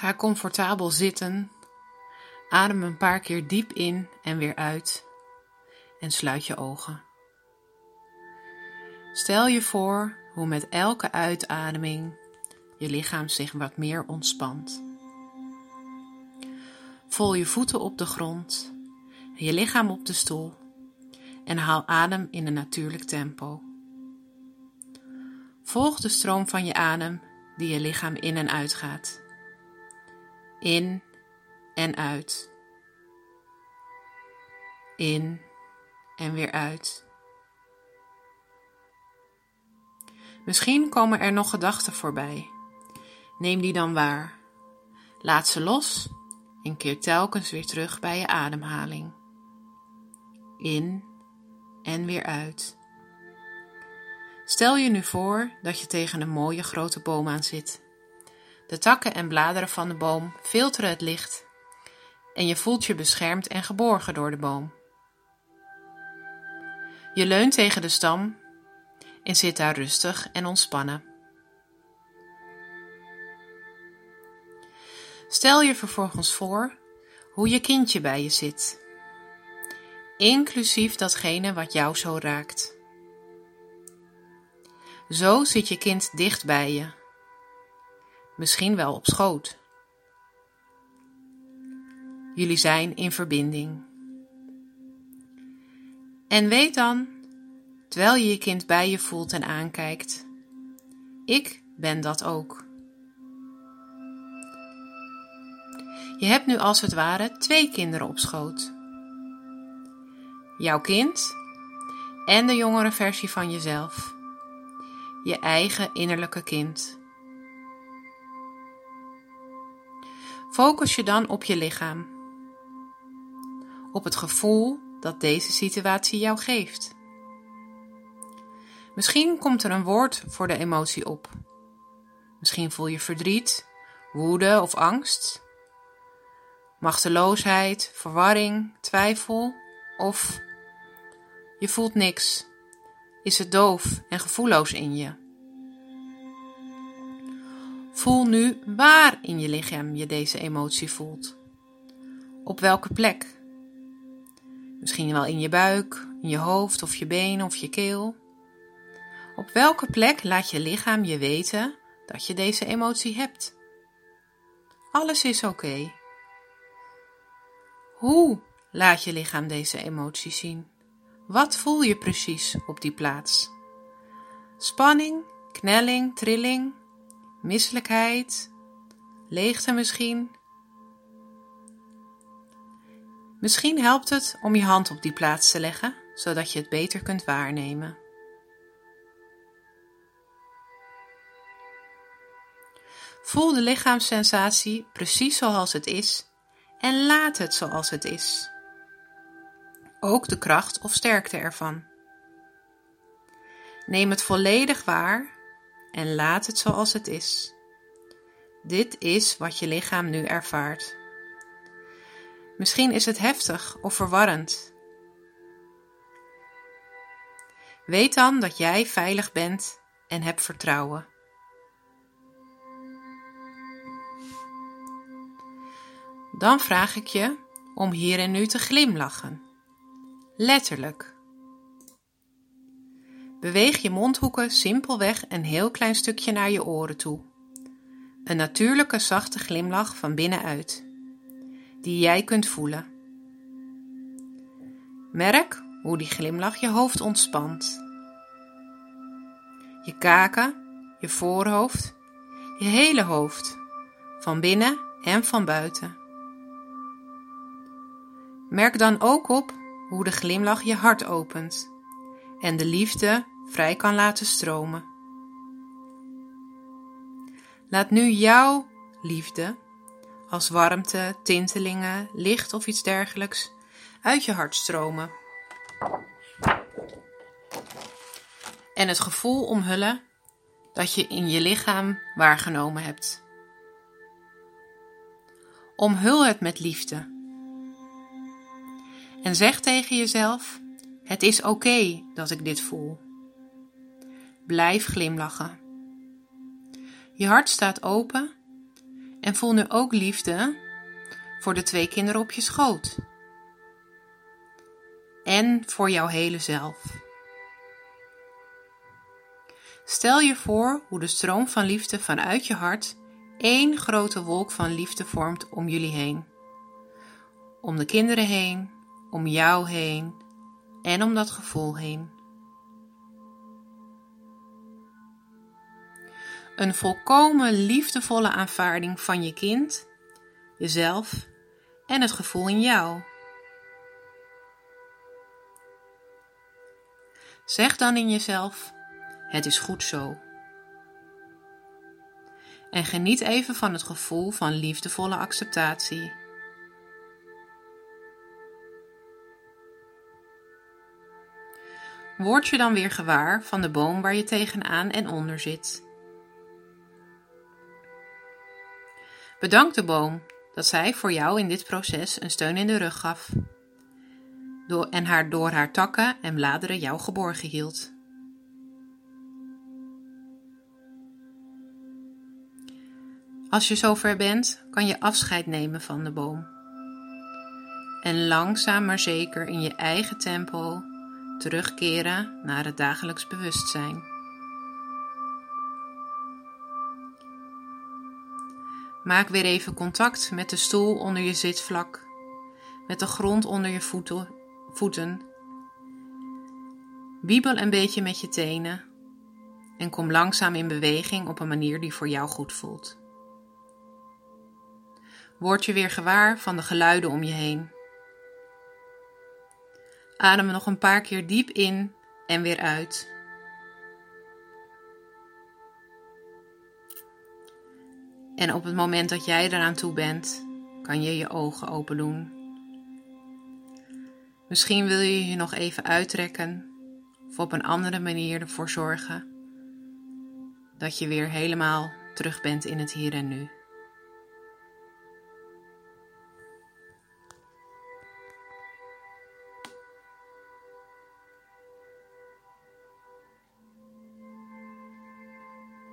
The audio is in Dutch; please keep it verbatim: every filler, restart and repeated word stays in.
Ga comfortabel zitten, adem een paar keer diep in en weer uit en sluit je ogen. Stel je voor hoe met elke uitademing je lichaam zich wat meer ontspant. Voel je voeten op de grond en je lichaam op de stoel en haal adem in een natuurlijk tempo. Volg de stroom van je adem die je lichaam in en uit gaat. In en uit. In en weer uit. Misschien komen er nog gedachten voorbij. Neem die dan waar. Laat ze los en keer telkens weer terug bij je ademhaling. In en weer uit. Stel je nu voor dat je tegen een mooie grote boom aan zit. De takken en bladeren van de boom filteren het licht en je voelt je beschermd en geborgen door de boom. Je leunt tegen de stam en zit daar rustig en ontspannen. Stel je vervolgens voor hoe je kindje bij je zit, inclusief datgene wat jou zo raakt. Zo zit je kind dicht bij je, misschien wel op schoot. Jullie zijn in verbinding. En weet dan, terwijl je je kind bij je voelt en aankijkt, ik ben dat ook. Je hebt nu als het ware twee kinderen op schoot. Jouw kind en de jongere versie van jezelf. Je eigen innerlijke kind. Focus je dan op je lichaam. Op het gevoel dat deze situatie jou geeft. Misschien komt er een woord voor de emotie op. Misschien voel je verdriet, woede of angst. Machteloosheid, verwarring, twijfel of je voelt niks. Is het doof en gevoelloos in je? Voel nu waar in je lichaam je deze emotie voelt. Op welke plek? Misschien wel in je buik, in je hoofd of je been of je keel. Op welke plek laat je lichaam je weten dat je deze emotie hebt? Alles is oké. Okay. Hoe laat je lichaam deze emotie zien? Wat voel je precies op die plaats? Spanning, knelling, trilling, misselijkheid, leegte misschien? Misschien helpt het om je hand op die plaats te leggen, zodat je het beter kunt waarnemen. Voel de lichaamssensatie precies zoals het is en laat het zoals het is. Ook de kracht of sterkte ervan. Neem het volledig waar en laat het zoals het is. Dit is wat je lichaam nu ervaart. Misschien is het heftig of verwarrend. Weet dan dat jij veilig bent en hebt vertrouwen. Dan vraag ik je om hier en nu te glimlachen. Letterlijk. Beweeg je mondhoeken simpelweg een heel klein stukje naar je oren toe. Een natuurlijke zachte glimlach van binnenuit, die jij kunt voelen. Merk hoe die glimlach je hoofd ontspant. Je kaken, je voorhoofd, je hele hoofd, van binnen en van buiten. Merk dan ook op hoe de glimlach je hart opent en de liefde vrij kan laten stromen. Laat nu jouw liefde, als warmte, tintelingen, licht of iets dergelijks, uit je hart stromen. En het gevoel omhullen dat je in je lichaam waargenomen hebt. Omhul het met liefde. En zeg tegen jezelf, het is oké dat ik dit voel. Blijf glimlachen. Je hart staat open En voel nu ook liefde voor de twee kinderen op je schoot. En voor jouw hele zelf. Stel je voor hoe de stroom van liefde vanuit je hart één grote wolk van liefde vormt om jullie heen. Om de kinderen heen, om jou heen en om dat gevoel heen. Een volkomen liefdevolle aanvaarding van je kind, jezelf en het gevoel in jou. Zeg dan in jezelf, het is goed zo. En geniet even van het gevoel van liefdevolle acceptatie. Word je dan weer gewaar van de boom waar je tegenaan en onder zit. Bedank de boom dat zij voor jou in dit proces een steun in de rug gaf. Door, en haar door haar takken en bladeren jou geborgen hield. Als je zover bent, kan je afscheid nemen van de boom. En langzaam maar zeker in je eigen tempo terugkeren naar het dagelijks bewustzijn. Maak weer even contact met de stoel onder je zitvlak, met de grond onder je voeten. voeten. Wiebel een beetje met je tenen en kom langzaam in beweging op een manier die voor jou goed voelt. Word je weer gewaar van de geluiden om je heen. Adem nog een paar keer diep in en weer uit. En op het moment dat jij eraan toe bent, kan je je ogen open doen. Misschien wil je je nog even uitrekken of op een andere manier ervoor zorgen dat je weer helemaal terug bent in het hier en nu.